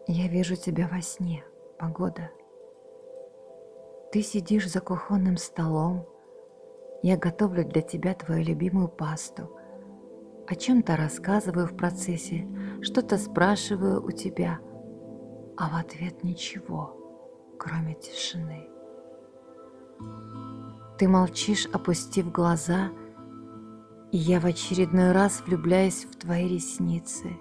Я вижу тебя во сне, погода. Ты сидишь за кухонным столом, я готовлю для тебя твою любимую пасту. О чем-то рассказываю в процессе, что-то спрашиваю у тебя, а в ответ ничего, кроме тишины. Ты молчишь, опустив глаза, и я в очередной раз влюбляюсь в твои ресницы.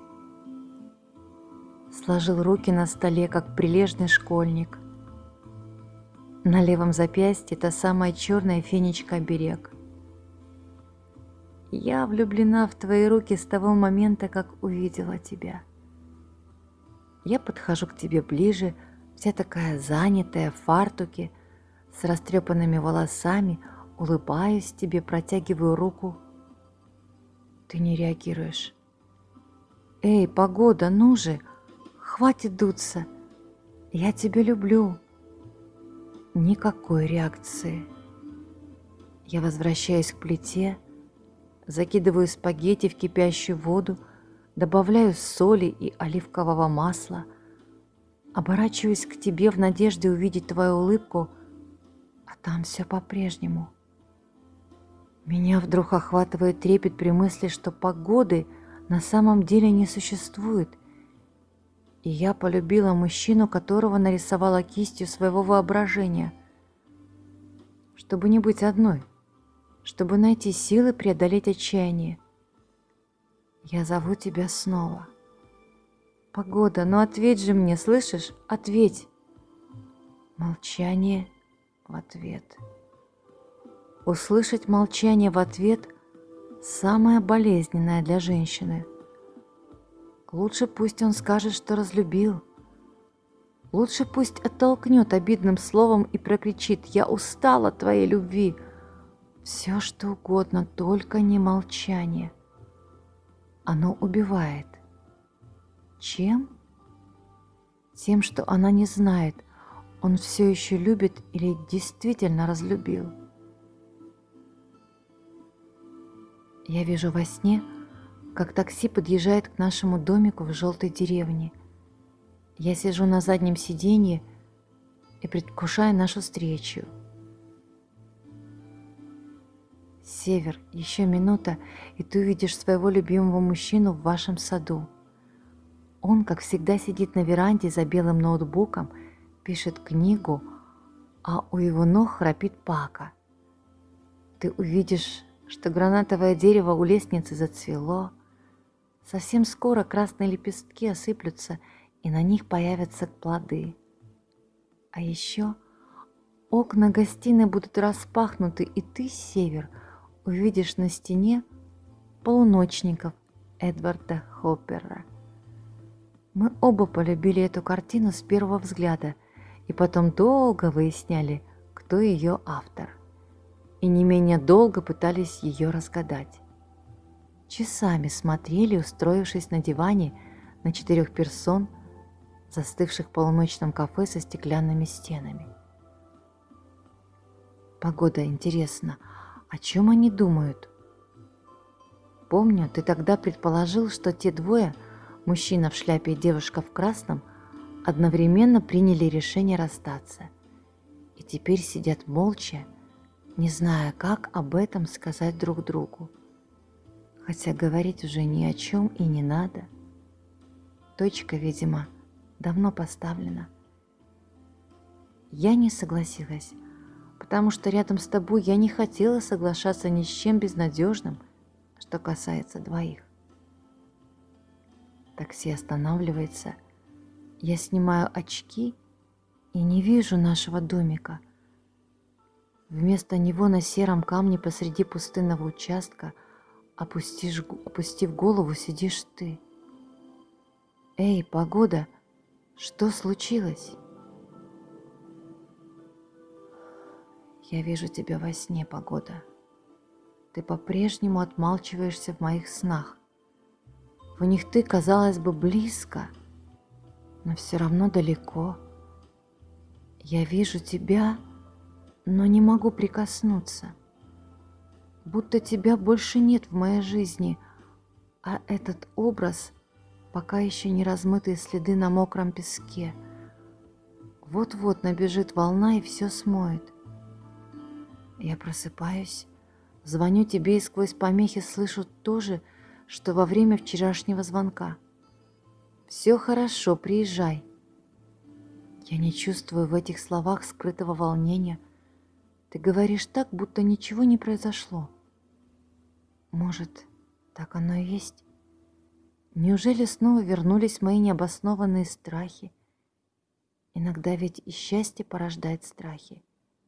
Сложил руки на столе, как прилежный школьник. На левом запястье та самая черная фенечка-оберег. Я влюблена в твои руки с того момента, как увидела тебя. Я подхожу к тебе ближе, вся такая занятая, в фартуке, с растрепанными волосами, улыбаюсь тебе, протягиваю руку. Ты не реагируешь. Эй, погода, ну же, хватит дуться, я тебя люблю. Никакой реакции. Я возвращаюсь к плите, закидываю спагетти в кипящую воду, добавляю соли и оливкового масла, оборачиваюсь к тебе в надежде увидеть твою улыбку, а там все по-прежнему. Меня вдруг охватывает трепет при мысли, что погоды на самом деле не существует, и я полюбила мужчину, которого нарисовала кистью своего воображения, чтобы не быть одной, чтобы найти силы преодолеть отчаяние. Я зову тебя снова. Погода, ну ответь же мне, слышишь? Ответь. Молчание в ответ. Услышать молчание в ответ – самое болезненное для женщины. Лучше пусть он скажет, что разлюбил. Лучше пусть оттолкнет обидным словом и прокричит: «Я устал от твоей любви». Все что угодно, только не молчание. Оно убивает. Чем? Тем, что она не знает, он все еще любит или действительно разлюбил. Я вижу во сне, как такси подъезжает к нашему домику в желтой деревне. Я сижу на заднем сиденье и предвкушаю нашу встречу. Север, еще минута, и ты увидишь своего любимого мужчину в вашем саду. Он, как всегда, сидит на веранде за белым ноутбуком, пишет книгу, а у его ног храпит Пака. Ты увидишь, что гранатовое дерево у лестницы зацвело. Совсем скоро красные лепестки осыплются, и на них появятся плоды. А еще окна гостиной будут распахнуты, и ты, Север, увидишь на стене полуночников Эдварда Хоппера. Мы оба полюбили эту картину с первого взгляда и потом долго выясняли, кто ее автор. И не менее долго пытались ее разгадать. Часами смотрели, устроившись на диване на 4 персон, застывших в полуночном кафе со стеклянными стенами. Погода, интересно, о чем они думают? Помню, ты тогда предположил, что те двое, мужчина в шляпе и девушка в красном, одновременно приняли решение расстаться. И теперь сидят молча, не зная, как об этом сказать друг другу. Хотя говорить уже ни о чем и не надо. Точка, видимо, давно поставлена. Я не согласилась, потому что рядом с тобой я не хотела соглашаться ни с чем безнадежным, что касается двоих. Такси останавливается. Я снимаю очки и не вижу нашего домика. Вместо него на сером камне посреди пустынного участка, опустив голову, сидишь ты. Эй, погода, что случилось? Я вижу тебя во сне, погода. Ты по-прежнему отмалчиваешься в моих снах. В них ты, казалось бы, близко, но все равно далеко. Я вижу тебя, но не могу прикоснуться. Будто тебя больше нет в моей жизни, а этот образ пока еще не размытые следы на мокром песке. Вот-вот набежит волна и все смоет. Я просыпаюсь, звоню тебе и сквозь помехи слышу то же, что во время вчерашнего звонка. «Все хорошо, приезжай». Я не чувствую в этих словах скрытого волнения. Ты говоришь так, будто ничего не произошло. Может, так оно и есть? Неужели снова вернулись мои необоснованные страхи? Иногда ведь и счастье порождает страхи.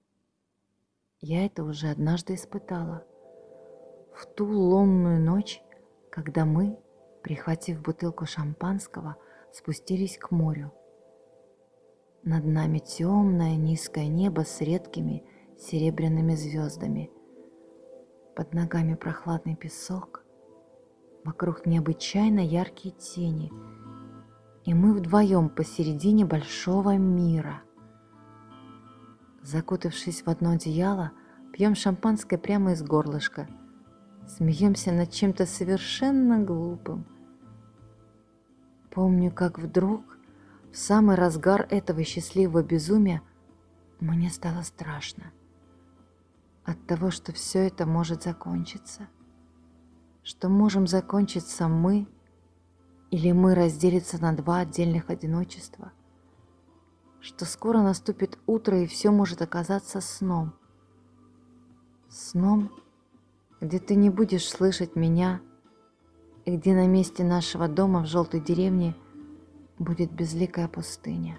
Я это уже однажды испытала. В ту лунную ночь, когда мы, прихватив бутылку шампанского, спустились к морю. Над нами темное низкое небо с редкими серебряными звездами. Под ногами прохладный песок, вокруг необычайно яркие тени, и мы вдвоем посередине большого мира. Закутавшись в одно одеяло, пьем шампанское прямо из горлышка, смеемся над чем-то совершенно глупым. Помню, как вдруг, в самый разгар этого счастливого безумия, мне стало страшно от того, что все это может закончиться, что можем закончиться мы, или мы разделиться на два отдельных одиночества, что скоро наступит утро и все может оказаться сном. Сном, где ты не будешь слышать меня, и где на месте нашего дома в желтой деревне будет безликая пустыня.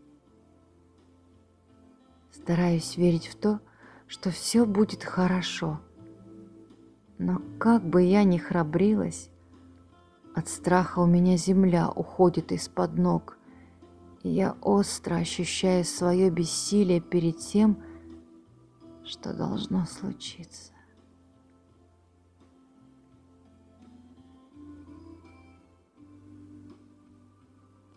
Стараюсь верить в то, что все будет хорошо. Но как бы я ни храбрилась, от страха у меня земля уходит из-под ног, и я остро ощущаю свое бессилие перед тем, что должно случиться.